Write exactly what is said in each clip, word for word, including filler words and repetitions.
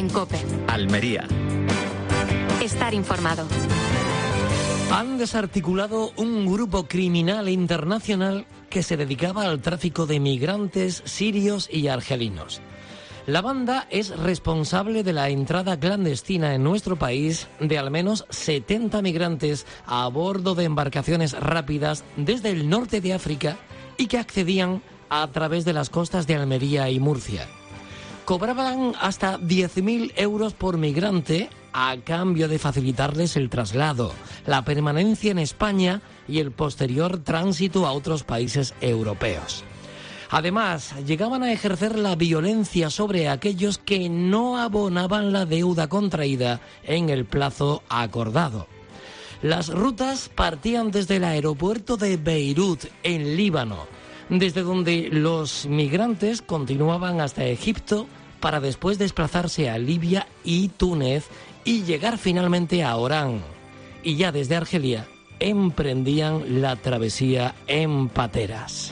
en COPE. Almería. Estar informado. Han desarticulado un grupo criminal internacional que se dedicaba al tráfico de migrantes sirios y argelinos. La banda es responsable de la entrada clandestina en nuestro país de al menos setenta migrantes a bordo de embarcaciones rápidas desde el norte de África y que accedían a través de las costas de Almería y Murcia. Cobraban hasta diez mil euros por migrante a cambio de facilitarles el traslado, la permanencia en España y el posterior tránsito a otros países europeos. Además, llegaban a ejercer la violencia sobre aquellos que no abonaban la deuda contraída en el plazo acordado. Las rutas partían desde el aeropuerto de Beirut, en Líbano, desde donde los migrantes continuaban hasta Egipto para después desplazarse a Libia y Túnez y llegar finalmente a Orán. Y ya desde Argelia emprendían la travesía en pateras.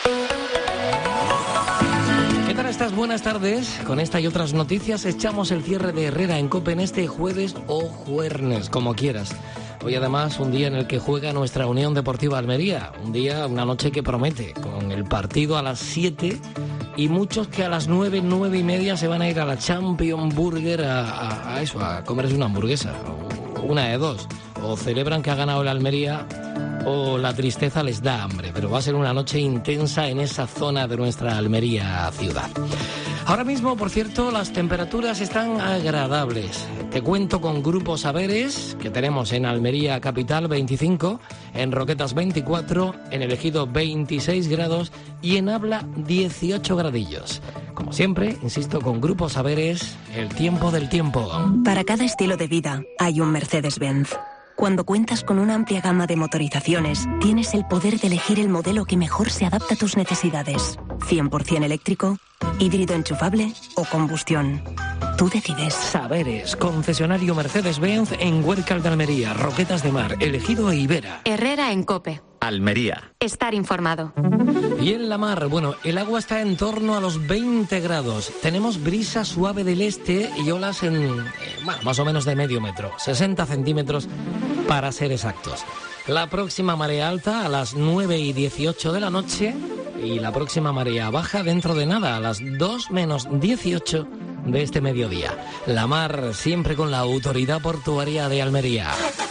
¿Qué tal estás? Buenas tardes. Con esta y otras noticias echamos el cierre de Herrera en COPE en este jueves o juernes, como quieras. Hoy además un día en el que juega nuestra Unión Deportiva Almería. Un día, una noche que promete, con el partido a las siete y muchos que a las nueve, nueve y media se van a ir a la Champion Burger a, a, a eso, a comerse una hamburguesa. Una de dos. O celebran que ha ganado el Almería o la tristeza les da hambre. Pero va a ser una noche intensa en esa zona de nuestra Almería ciudad. Ahora mismo, por cierto, las temperaturas están agradables. Te cuento con Grupo Saberes, que tenemos en Almería Capital veinticinco, en Roquetas veinticuatro, en El Ejido veintiséis grados y en Abla dieciocho gradillos. Como siempre, insisto, con Grupo Saberes, el tiempo del tiempo. Para cada estilo de vida hay un Mercedes-Benz. Cuando cuentas con una amplia gama de motorizaciones, tienes el poder de elegir el modelo que mejor se adapta a tus necesidades. cien por ciento eléctrico, híbrido enchufable o combustión. Tú decides. Saberes, concesionario Mercedes-Benz en Huércal de Almería, Roquetas de Mar, El Ejido e Ibera. Herrera en COPE. Almería. Estar informado. Y en la mar, bueno, el agua está en torno a los veinte grados. Tenemos brisa suave del este y olas en, eh, bueno, más o menos de medio metro, sesenta centímetros para ser exactos. La próxima marea alta a las nueve y dieciocho de la noche y la próxima marea baja dentro de nada a las dos menos dieciocho de este mediodía. La mar siempre con la autoridad portuaria de Almería.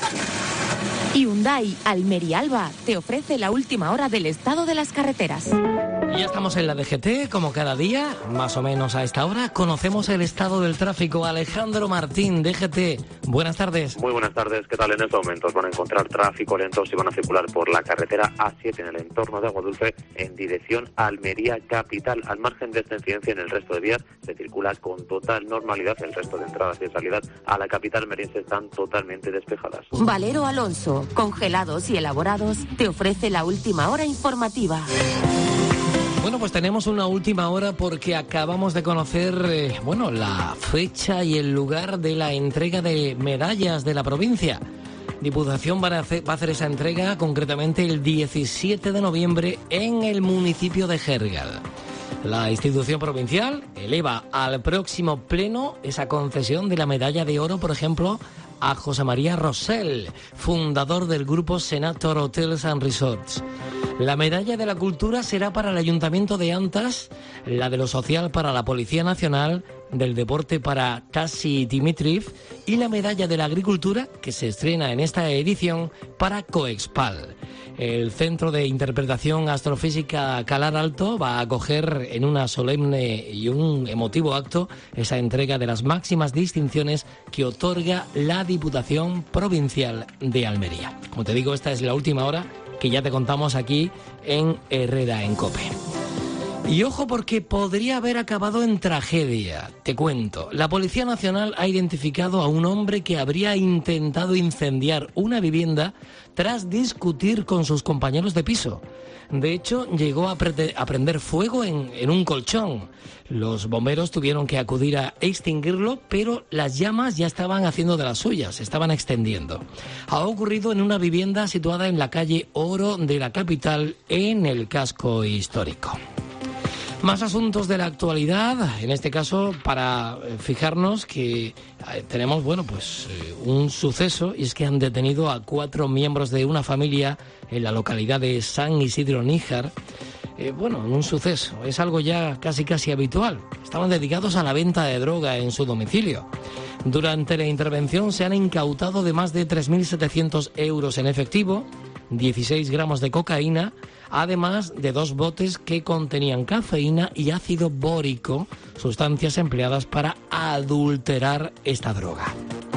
Hyundai Almería Alba te ofrece la última hora del estado de las carreteras. Ya estamos en la D G T, como cada día, más o menos a esta hora. Conocemos el estado del tráfico. Alejandro Martín, D G T, buenas tardes. Muy buenas tardes, ¿qué tal? En estos momentos van a encontrar tráfico lento si van a circular por la carretera A siete en el entorno de Aguadulce en dirección a Almería Capital. Al margen de esta incidencia, en el resto de vías se circula con total normalidad. El resto de entradas y salidas a la capital almeriense están totalmente despejadas. Valero Alonso, congelados y elaborados, te ofrece la última hora informativa. Bueno, pues tenemos una última hora porque acabamos de conocer, eh, bueno, la fecha y el lugar de la entrega de medallas de la provincia. Diputación va a hacer, va a hacer esa entrega concretamente el diecisiete de noviembre en el municipio de Gérgal. La institución provincial eleva al próximo pleno esa concesión de la medalla de oro, por ejemplo, a José María Rosell, fundador del grupo Senator Hotels and Resorts. La medalla de la cultura será para el Ayuntamiento de Antas, la de lo social para la Policía Nacional, del deporte para Tasi Dimitriv y la medalla de la agricultura, que se estrena en esta edición, para Coexpal. El Centro de Interpretación Astrofísica Calar Alto va a acoger en una solemne y un emotivo acto esa entrega de las máximas distinciones que otorga la Diputación Provincial de Almería. Como te digo, esta es la última hora que ya te contamos aquí en Herrera en COPE. Y ojo porque podría haber acabado en tragedia. Te cuento, la Policía Nacional ha identificado a un hombre que habría intentado incendiar una vivienda tras discutir con sus compañeros de piso. De hecho, llegó a, pre- a prender fuego en, en un colchón. Los bomberos tuvieron que acudir a extinguirlo, pero las llamas ya estaban haciendo de las suyas, se estaban extendiendo. Ha ocurrido en una vivienda situada en la calle Oro de la capital, en el casco histórico. Más asuntos de la actualidad, en este caso para fijarnos que tenemos, bueno, pues un suceso, y es que han detenido a cuatro miembros de una familia en la localidad de San Isidro Níjar. Eh, bueno, un suceso, es algo ya casi casi habitual. Estaban dedicados a la venta de droga en su domicilio. Durante la intervención se han incautado de más de tres mil setecientos euros en efectivo, dieciséis gramos de cocaína, además de dos botes que contenían cafeína y ácido bórico, sustancias empleadas para adulterar esta droga.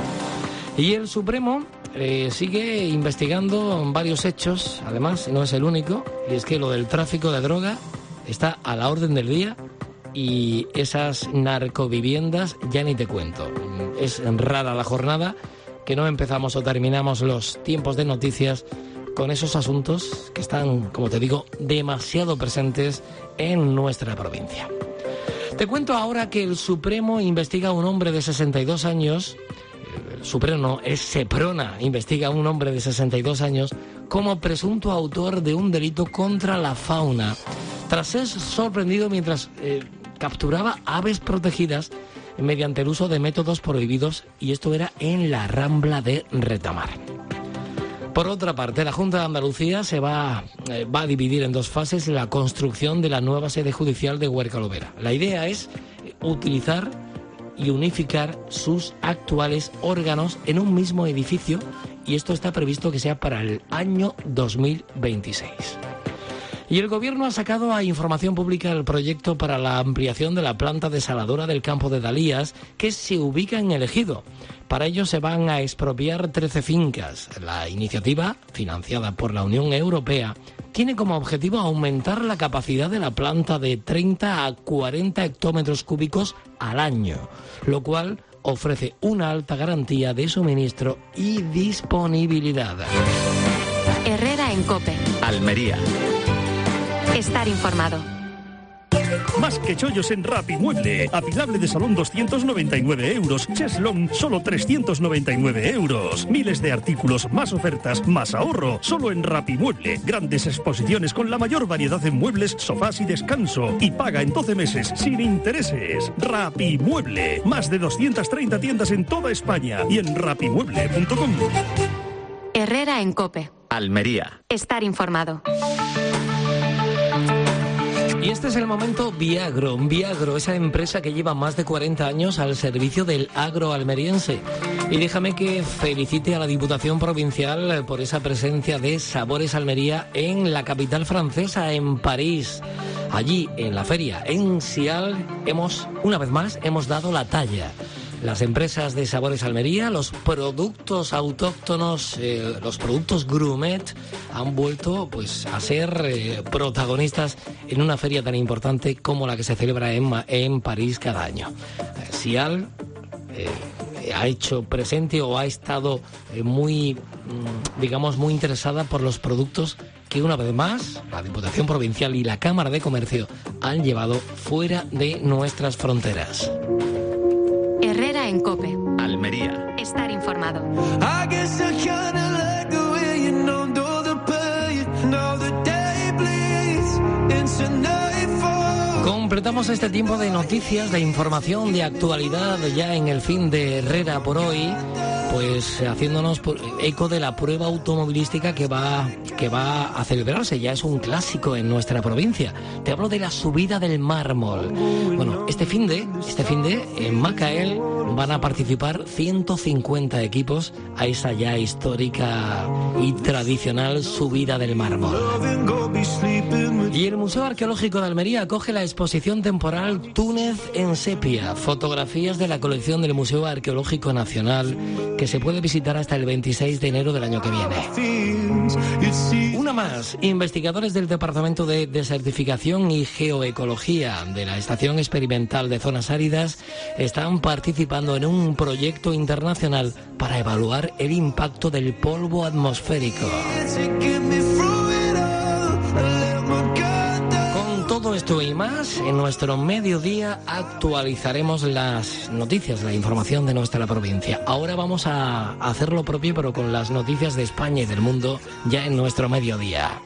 Y el Supremo eh, sigue investigando varios hechos, además, no es el único, y es que lo del tráfico de droga está a la orden del día y esas narcoviviendas ya ni te cuento. Es rara la jornada que no empezamos o terminamos los tiempos de noticias con esos asuntos que están, como te digo, demasiado presentes en nuestra provincia. Te cuento ahora que el Supremo investiga a un hombre de sesenta y dos años, el Supremo no, es Seprona, investiga a un hombre de sesenta y dos años como presunto autor de un delito contra la fauna, tras ser sorprendido mientras eh, capturaba aves protegidas mediante el uso de métodos prohibidos, y esto era en la Rambla de Retamar. Por otra parte, la Junta de Andalucía se va, eh, va a dividir en dos fases la construcción de la nueva sede judicial de Huerca-Lovera. La idea es utilizar y unificar sus actuales órganos en un mismo edificio, y esto está previsto que sea para el año dos mil veintiséis. Y el Gobierno ha sacado a información pública el proyecto para la ampliación de la planta desaladora del campo de Dalías, que se ubica en el Ejido. Para ello se van a expropiar trece fincas. La iniciativa, financiada por la Unión Europea, tiene como objetivo aumentar la capacidad de la planta de treinta a cuarenta hectómetros cúbicos al año, lo cual ofrece una alta garantía de suministro y disponibilidad. Herrera en COPE. Almería. Estar informado. Más que chollos en Rapimueble. Apilable de salón doscientos noventa y nueve euros. Cheslong solo trescientos noventa y nueve euros. Miles de artículos, más ofertas, más ahorro. Solo en Rapimueble. Grandes exposiciones con la mayor variedad de muebles, sofás y descanso. Y paga en doce meses sin intereses. Rapimueble. Más de doscientas treinta tiendas en toda España y en rapimueble punto com. Herrera en COPE. Almería. Estar informado. Y este es el momento Viagro. Viagro, esa empresa que lleva más de cuarenta años al servicio del agro almeriense. Y déjame que felicite a la Diputación Provincial por esa presencia de Sabores Almería en la capital francesa, en París. Allí, en la feria, en Sial, hemos, una vez más, hemos dado la talla. Las empresas de Sabores Almería, los productos autóctonos, eh, los productos gourmet han vuelto pues a ser eh, protagonistas en una feria tan importante como la que se celebra en, en París cada año. Eh, Sial eh, ha hecho presente o ha estado eh, muy, digamos, muy interesada por los productos que una vez más la Diputación Provincial y la Cámara de Comercio han llevado fuera de nuestras fronteras. Herrera en COPE. Almería. Estar informado. Completamos este tiempo de noticias, de información, de actualidad ya en el fin de Herrera por hoy, pues haciéndonos eco de la prueba automovilística que va, que va a celebrarse. Ya es un clásico en nuestra provincia. Te hablo de la subida del mármol. Bueno, este fin de, este fin de en Macael van a participar ciento cincuenta equipos a esa ya histórica y tradicional subida del mármol. Y el Museo Arqueológico de Almería acoge la exposición temporal Túnez en sepia, fotografías de la colección del Museo Arqueológico Nacional, que se puede visitar hasta el veintiséis de enero del año que viene. Una más, investigadores del Departamento de Desertificación y Geoecología de la Estación Experimental de Zonas Áridas están participando en un proyecto internacional para evaluar el impacto del polvo atmosférico. Con todo esto y más, en nuestro mediodía actualizaremos las noticias, la información de nuestra provincia. Ahora vamos a hacer lo propio, pero con las noticias de España y del mundo ya en nuestro mediodía.